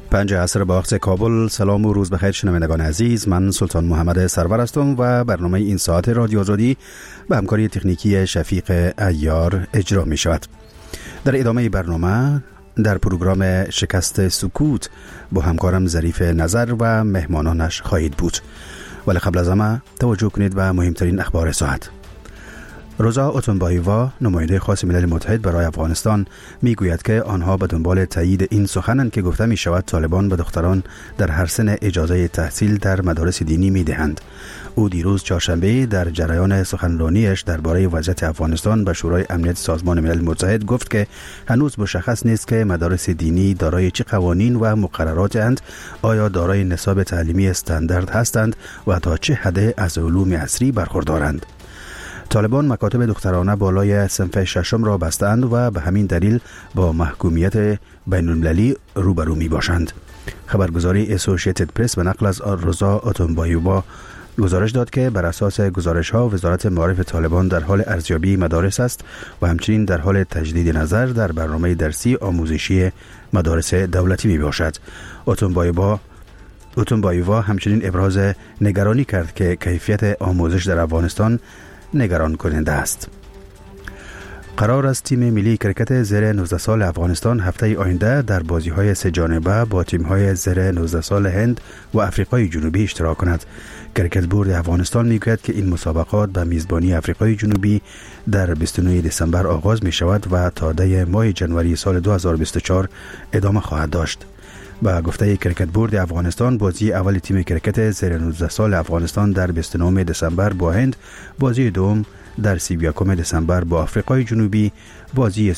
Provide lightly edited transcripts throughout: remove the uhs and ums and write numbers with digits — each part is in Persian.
5 عصر با وقت کابل. سلام و روز بخیر شنوندگان عزیز، من سلطان محمد سرور هستم و برنامه این ساعت رادیو آزادی به همکاری تکنیکی شفیق عیار اجرا می شود. در ادامه برنامه در پروگرام شکست سکوت با همکارم ظریف نظر و مهمانانش خواهید بود، ولی قبل از همه توجه کنید به مهمترین اخبار ساعت. روزا اوتونبایووا، نماینده خاص ملل متحد برای افغانستان، میگوید که آنها به دنبال تایید این سخنند که گفته می شود طالبان به دختران در هر سن اجازه تحصیل در مدارس دینی می دهند. او دیروز چهارشنبه در جریان سخنرانیش درباره وضعیت افغانستان به شورای امنیت سازمان ملل متحد گفت که هنوز مشخص نیست که مدارس دینی دارای چه قوانین و مقررات اند، آیا دارای نصاب تعلیمی استاندارد هستند و تا چه حد از علوم عصری برخوردارند. طالبان مکاتب دخترانه بالای صنف ششم را بستند و به همین دلیل با محکومیت بین‌المللی روبرو می باشند. خبرگزاری اسوسییتد پرس به نقل از روزا اوتونبایووا گزارش داد که بر اساس گزارش ها وزارت معارف طالبان در حال ارزیابی مدارس است و همچنین در حال تجدید نظر در برنامه درسی آموزشی مدارس دولتی می باشد. اوتونبایووا همچنین ابراز نگرانی کرد که کیفیت آموزش در افغانستان نگران کننده است. قرار است تیم ملی کرکت زیر 19 سال افغانستان هفته آینده در بازی‌های سه جانبه با تیم‌های زیر 19 سال هند و آفریقای جنوبی اشتراک کند. کرکت بورد افغانستان می‌گوید که این مسابقات به میزبانی آفریقای جنوبی در 29 دسامبر آغاز می‌شود و تا دی ماه جنوری سال 2024 ادامه خواهد داشت. با گفته کرکت بورد افغانستان، بازی اول تیم کرکت زیر 19 سال افغانستان در 29 دسامبر با هند، بازی دوم در 31 دسامبر با آفریقای جنوبی، بازی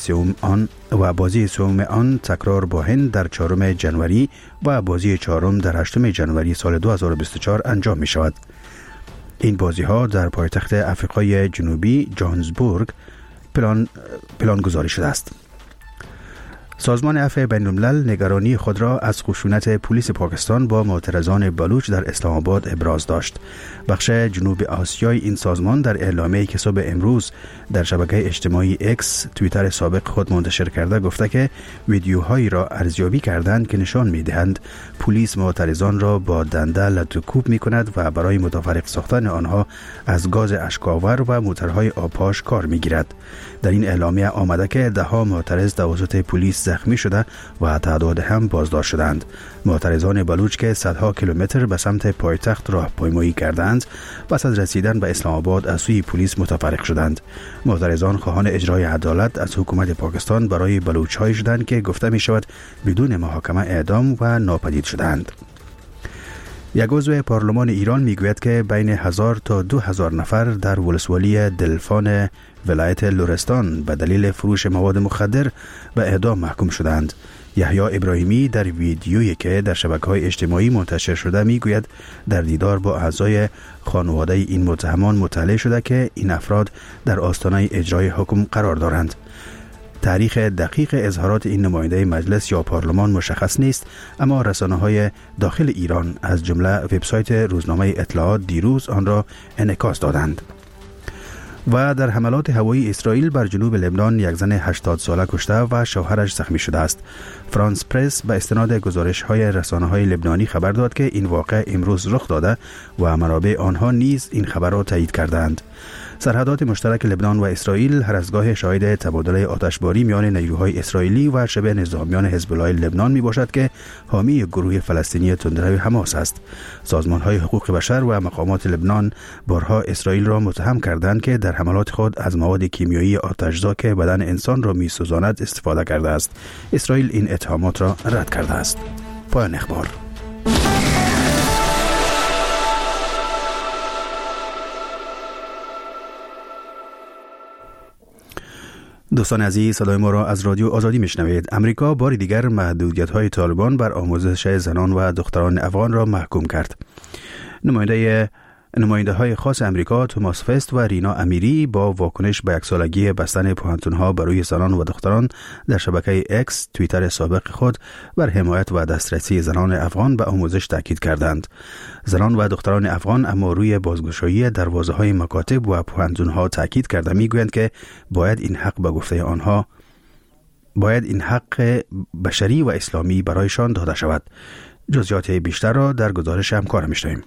سوم آن تکرار با هند در 4 جنوری و بازی چهارم در 8 جنوری سال 2024 انجام می شود. این بازی ها در پایتخت آفریقای جنوبی جوهانسبورگ پلان گذاری شده است. سازمان عفو بین‌الملل نگرانی خود را از خشونت پلیس پاکستان با معترضان بلوچ در اسلام آباد ابراز داشت. بخش جنوب آسیای این سازمان در اعلامیه‌ای که صبح امروز در شبکه اجتماعی اکس توییتر سابق خود منتشر کرده گفته که ویدیوهایی را ارزیابی کردند که نشان می‌دهند پلیس معترضان را با دنده لط و کوب می‌کند و برای متفرق ساختن آنها از گاز اشک‌آور و موترهای آبپاش کار می‌گیرد. در این اعلامیه آمده که ده‌ها معترض توسط پلیس زخمی شده و تعداد هم بازداشت شدند. معترضان بلوچ که صدها کیلومتر به سمت پایتخت راهپیمایی کردند، پس از رسیدن به اسلام آباد از سوی پلیس متفرق شدند. معترضان خواهان اجرای عدالت از حکومت پاکستان برای بلوچ‌هایی شدند که گفته می شود بدون محاکمه اعدام و ناپدید شدند. یک عضو پارلمان ایران میگوید که بین 1000 تا 2000 نفر در ولسوالی دلفان ولایت لرستان به دلیل فروش مواد مخدر به اعدام محکوم شدند. یحیی ابراهیمی در ویدیویی که در شبکه‌های اجتماعی منتشر شده میگوید در دیدار با اعضای خانواده این متهمان مطلع شده که این افراد در آستانه اجرای حکم قرار دارند. تاریخ دقیق اظهارات این نماینده مجلس یا پارلمان مشخص نیست، اما رسانه‌های داخل ایران از جمله وبسایت روزنامه اطلاعات دیروز آن را انعکاس دادند. و در حملات هوایی اسرائیل بر جنوب لبنان یک زن 80 ساله کشته و شوهرش زخمی شده است. فرانس پرس به استناد گزارش‌های رسانه‌های لبنانی خبر داد که این واقعه امروز رخ داده و منابع آنها نیز این خبر را تایید کردند. سرحدات مشترک لبنان و اسرائیل هر از گاه شاهد تبادل آتشباری میان نیروهای اسرائیلی و شبه نظامیان حزب الله لبنان می باشد که حامی گروه فلسطینی تندرو حماس است. سازمان‌های حقوق بشر و مقامات لبنان بارها اسرائیل را متهم کردند که در حملات خود از مواد کیمیایی آتشزا که بدن انسان را می‌سوزاند استفاده کرده است. اسرائیل این اتهامات را رد کرده است. پایان اخبار. دوستان عزیز، صدای ما را از رادیو آزادی میشنوید. امریکا بار دیگر محدودیت‌های طالبان بر آموزش زنان و دختران افغان را محکوم کرد. نماینده های خاص امریکا توماس فست و رینا امیری با واکنش به یک سالگی بستن پوهنتون‌ها برای زنان و دختران در شبکه اکس توییتر سابق خود بر حمایت و دسترسی زنان افغان به آموزش تاکید کردند. زنان و دختران افغان اما روی بازگشایی دروازه‌های مکاتب و پوهنتون‌ها تاکید کرده میگویند که باید این حق به گفته آنها باید این حق بشری و اسلامی برایشان داده شود. جزئیات بیشتر را در گزارش همکارم می‌شنویم.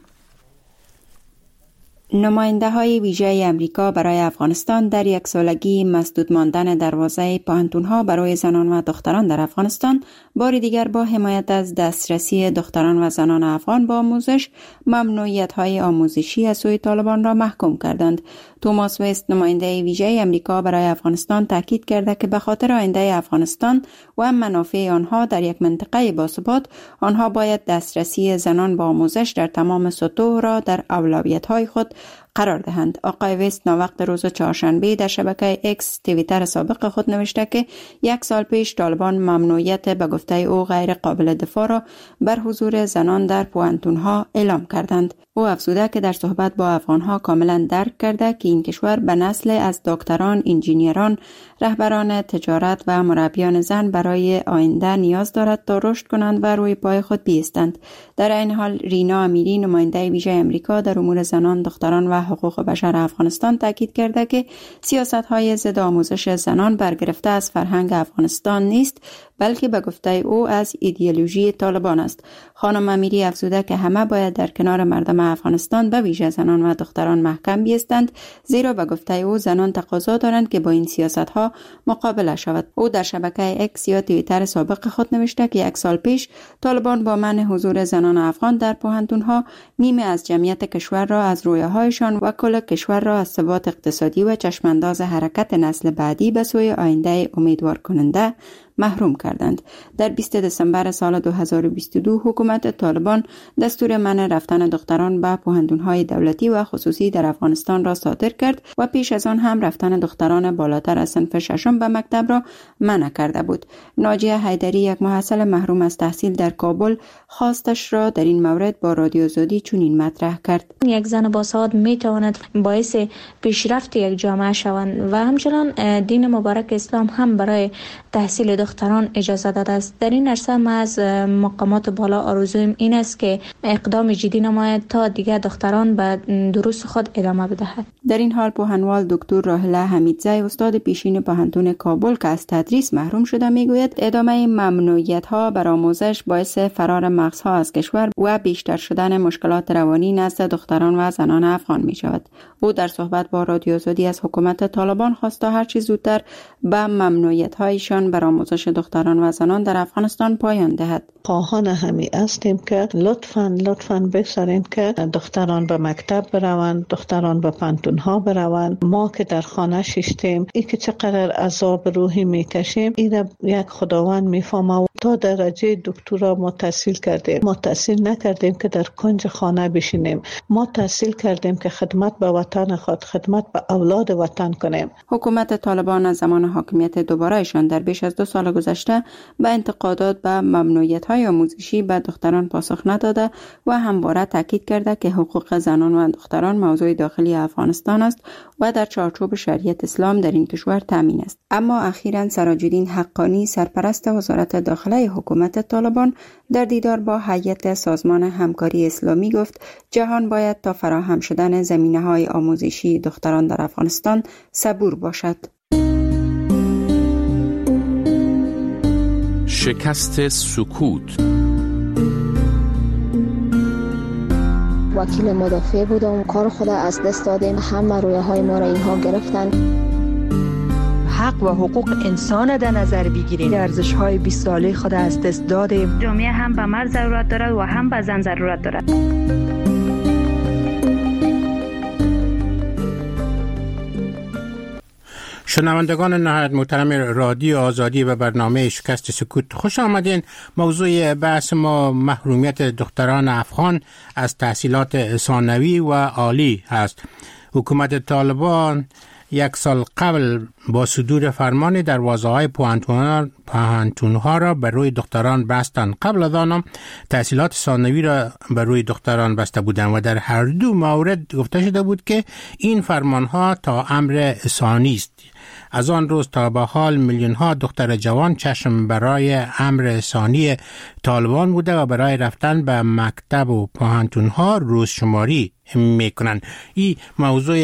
نماینده های ویژه امریکا برای افغانستان در یک سالگی مسدود ماندن دروازه پوهنتون‌ها برای زنان و دختران در افغانستان بار دیگر با حمایت از دسترسی دختران و زنان افغان با آموزش ممنوعیت‌های آموزشی از سوی طالبان را محکوم کردند. توماس وست نماینده ویژه امریکا برای افغانستان تاکید کرده که به خاطر آینده افغانستان و منافع آنها در یک منطقه باثبات آنها باید دسترسی زنان به آموزش در تمام سطوح را در اولویت‌های خود قرار دهند. آقای وست ناوقت روز چهارشنبه در شبکه اکس توییتر سابق خود نوشته که 1 سال پیش طالبان ممنوعیت به گفته او غیر قابل دفاع را بر حضور زنان در پوهنتون‌ها اعلام کردند. او افزوده که در صحبت با افغان‌ها کاملا درک کرده که این کشور به نسل از دکتران، انجینیران، رهبران تجارت و مربیان زن برای آینده نیاز دارد تا رشد کنند و روی پای خود بایستند. در این حال رینا امیری نماینده ویژه امریکا در امور زنان، دختران و حقوق بشر افغانستان تاکید کرده که سیاست‌های ضد آموزش زنان برگرفته از فرهنگ افغانستان نیست، بلکه به گفته او از ایدئولوژی طالبان است. خانم امیری افزوده که همه باید در کنار مردم افغانستان به ویژه زنان و دختران محکم بایستند، زیرا به گفته او زنان تقاضا دارند که با این سیاست‌ها مقابله شود. او در شبکه اکس یا توییتر سابق خود نوشته که 1 سال پیش طالبان با منع حضور زنان افغان در پوهنتون‌ها نیمه از جمعیت کشور را از رویاهایشان و کل کشور را از ثبات اقتصادی و چشمانداز حرکت نسل بعدی به سوی آینده امیدوار کننده محروم کردند. در 20 دسامبر سال 2022 حکومت طالبان دستور منع رفتن دختران به پوهنتون‌های دولتی و خصوصی در افغانستان را صادر کرد و پیش از آن هم رفتن دختران بالاتر از صنف ششم به مکتب را منع کرده بود. ناجیه حیدری، یک محصل محروم از تحصیل در کابل، خواستش را در این مورد با رادیو آزادی چنین مطرح کرد: یک زن باسواد میتواند باعث پیشرفت یک جامعه شوند و همچنان دین مبارک اسلام هم برای تحصیل دختران اجازه داده است. در این عرصه ما از مقامات بالا آرزویم این است که اقدام جدی نماید تا دیگر دختران به دروس خود ادامه بدهد. در این حال پوهنوال دکتر راهله حمیدزی، استاد پیشین پوهنتون کابل که از تدریس محروم شده، میگوید ادامه ممنوعیت‌ها بر آموزش باعث فرار مغزها از کشور و بیشتر شدن مشکلات روانی نزد دختران و زنان افغان می شود. او در صحبت با رادیو آزادی از حکومت طالبان خواست تا هر چه زودتر به ممنوعیت‌هایشان بر آموزش دختران و زنان در افغانستان پایان دهد. خواهان همی هستیم که لطفاً بسرین که دختران به مکتب بروند، دختران به پانتون‌ها بروند. ما که در خانه ششتیم، این که چقدر عذاب روحی میکشیم، این یک خداوند میفهمه. تا درجه دکترا ما تحصیل کردیم، ما تحصیل نکردیم که در کنج خانه بشینیم. ما تحصیل کردیم که خدمت به وطن خود، خدمت به اولاد وطن کنیم. حکومت طالبان از زمان حاکمیت دوبارهشان در بیش از 2 سال گذشته به انتقادات به ممنوعیت‌های آموزشی به دختران پاسخ نداده و همواره تاکید کرده که حقوق زنان و دختران موضوع داخلی افغانستان است و در چارچوب شریعت اسلام در این کشور تامین است. اما اخیراً سراج‌الدین حقانی، سرپرست وزارت داخله حکومت طالبان، در دیدار با هیئت سازمان همکاری اسلامی گفت جهان باید تا فراهم شدن زمینه‌های آموزشی دختران در افغانستان صبور باشد. شکست سکوت. وکیل مدافع بودم، کار خود از دست دادیم، همه رویاهای ما را اینها گرفتن. حق و حقوق انسان در نظر بگیریم. ارزش‌های 20 ساله خود از دست دادیم. جامعه هم به مرد ضرورت دارد و هم به زن ضرورت دارد. شنوندگان نهایت محترم رادیو آزادی و برنامه شکست سکوت، خوش آمدین. موضوع بحث ما محرومیت دختران افغان از تحصیلات ثانوی و عالی است. حکومت طالبان 1 سال قبل با صدور فرمان دروازه‌های پوهنتون‌ها را بر روی دختران بستند. قبل از آن تحصیلات ثانوی را بر روی دختران بسته بودند و در هر دو مورد گفته شده بود که این فرمان‌ها تا امر ثانی است. از آن روز تا به حال میلیون‌ها دختر جوان چشم برای امر ثانی طالبان بوده و برای رفتن به مکتب و پوهنتون‌ها روز شماری می‌کنند. این موضوع